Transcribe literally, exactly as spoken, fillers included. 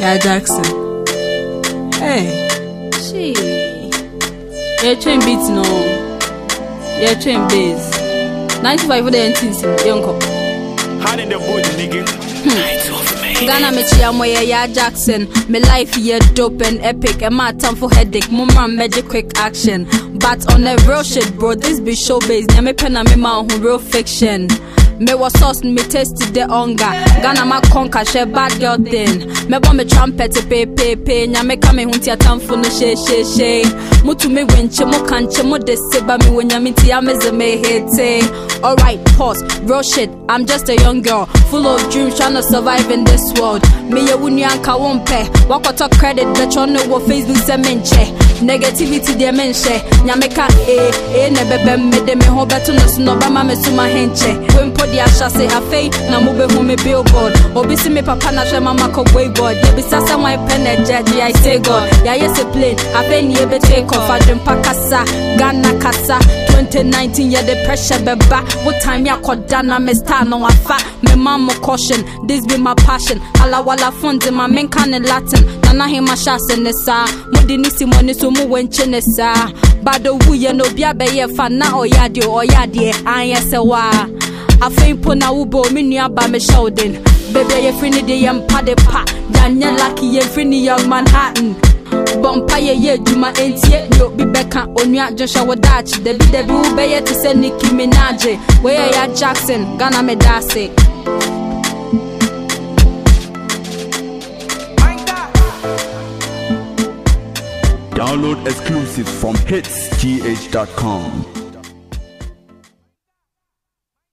Yeah, Jackson. Hey. She. Yeah, train beats no. Yeah, train bass. ninety-five for the N T C. Yonko. Hand in the boot, nigga. Ghana me chia mo yeah Jackson. Me life yeah dope and epic. And my time for headache. Mama magic quick action. But on the real shit, bro, this be showbiz. Nya me pen and me man who real fiction. Me was sauce, me tasted the hunger. Ghana ma conquer, she bad girl thing. Me want me trumpet, pay, pay, pay. Nya me come hunti a time for no she, she, she. Mutu me winche, mo kanche, mo deseba me when ya me tia me ze me hate. Alright, pause, real shit, I'm just a young girl. Full of dreams, trying to survive in this world. Me ya wuni anka wonpe. Wako talk credit, bet you know what Facebook se menche. Negativity de menche. Nya me ka eh, eh, ne bebe me de me ho beto no snoba ma me suma henche. Wempo di asha say afei na mo be hu me billboard. Obi si me papa na hwe mama ko boyboard. Ye bi sasa wan pen e judge I say God. Ya yes a plane. Afei ni e be take off adwen pakasa. Ghana kasa twenty nineteen yeah the pressure beba. What time ya koda na me star no afa. Me mama caution. This be my passion. Ala wala funds in my men kan Latin. Nana he ma sha se nesa. Mudi ni si money so mu wenche nesa. Bado wu ye no bia be ye fa na oyade oyade an yese wa. Afei pona ubo mi nua ba me shoulding. Baby ye free ni de yam pa de pa. Daniel lucky ye free ni young Manhattan. Bompa ye ye juma entie yo bi beka onua Joshua Wadachi. Debi debi ube ye to say Nicki Minaj. Where ya Jackson Ghana me dase. Download exclusives from hits g h dot com.